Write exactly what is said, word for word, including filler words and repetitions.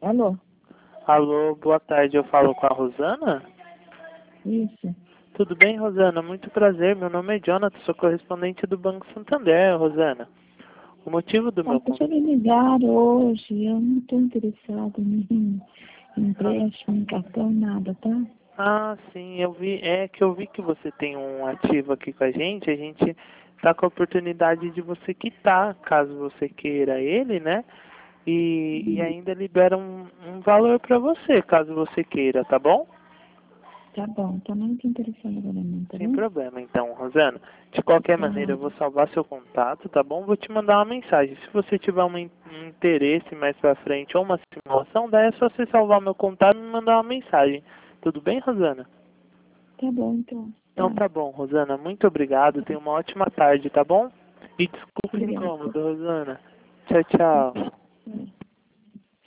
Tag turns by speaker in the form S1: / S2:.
S1: Alô?
S2: Alô, boa tarde, eu falo com a Rosana?
S1: Isso.
S2: Tudo bem, Rosana? Muito prazer, meu nome é Jonathan, sou correspondente do Banco Santander, Rosana. O motivo do
S1: Ah,
S2: meu
S1: deixa
S2: contato...
S1: me ligar hoje, eu não estou interessada em em empréstimo, em cartão, nada, tá?
S2: Ah, sim, eu vi, é que eu vi que você tem um ativo aqui com a gente, a gente tá com a oportunidade de você quitar, caso você queira ele, né? E, e
S1: Hum,
S2: ainda libera um, um valor para você, caso você queira, tá bom?
S1: Tá bom, tô muito interessada agora não, tá
S2: Sem
S1: bom?
S2: problema, então, Rosana. De qualquer maneira, eu
S1: Tá,
S2: vou salvar seu contato, tá bom? Vou te mandar uma mensagem. Se você tiver um, in- um interesse mais pra frente ou uma simulação, daí é só você salvar meu contato e me mandar uma mensagem. Tudo bem, Rosana?
S1: tá bom então.
S2: Então
S1: Tá,
S2: tá bom, Rosana. Muito obrigado. Tenha uma ótima tarde, tá bom? E desculpe o
S1: obrigada.
S2: incômodo, Rosana. Tchau, tchau.
S1: É.